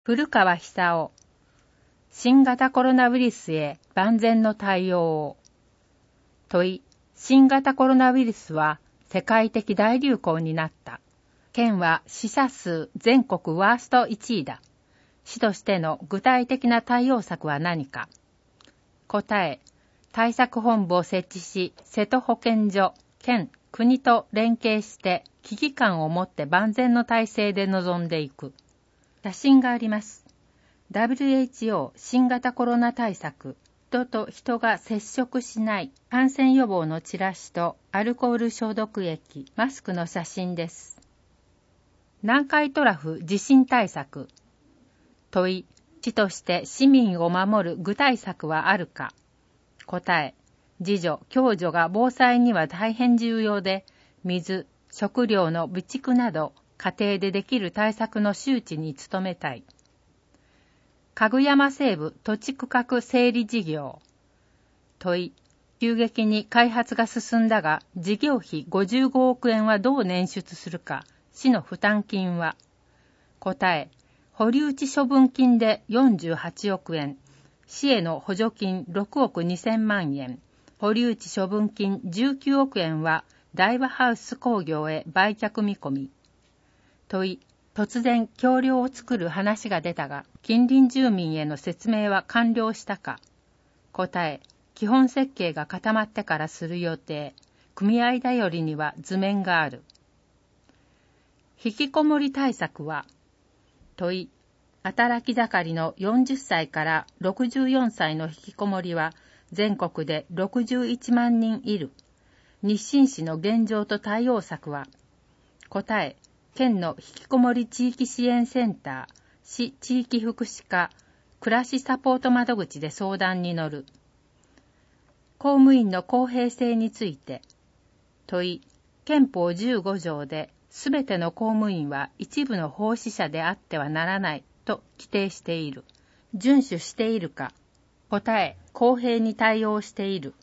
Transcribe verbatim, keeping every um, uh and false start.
古川久夫、新型コロナウイルスへ万全の対応を。問い、新型コロナウイルスは世界的大流行になった。県は死者数全国ワーストいちいだ。市としての具体的な対応策は何か。答え、対策本部を設置し、瀬戸保健所、県、国と連携して危機感を持って万全の体制で臨んでいく。写真があります。ダブリューエイチオー 新型コロナ対策、人と人が接触しない感染予防のチラシとアルコール消毒液、マスクの写真です。南海トラフ地震対策。問い、市として市民を守る具体策はあるか。答え、自助・共助が防災には大変重要で、水、食料の備蓄など、家庭でできる対策の周知に努めたい。かぐやま西部土地区画整理事業。問い、急激に開発が進んだが、事業費ごじゅうごおくえんはどう捻出するか、市の負担金は。答え、保留地処分金でよんじゅうはちおくえん、市への補助金ろくおくにせんまんえん、保留地処分金じゅうきゅうおくえんは大和ハウス工業へ売却見込み。問い、突然橋梁を作る話が出たが、近隣住民への説明は完了したか。答え、基本設計が固まってからする予定。組合だよりには図面がある。引きこもり対策は。問い、働き盛りのよんじゅっさいからろくじゅうよんさいの引きこもりは全国でろくじゅういちまんにんいる。日清市の現状と対応策は。答え、県の引きこもり地域支援センター、市地域福祉課、暮らしサポート窓口で相談に乗る。公務員の公平性について。問い、憲法じゅうごじょうで、すべての公務員は一部の奉仕者であってはならないと規定している。遵守しているか。答え、公平に対応している。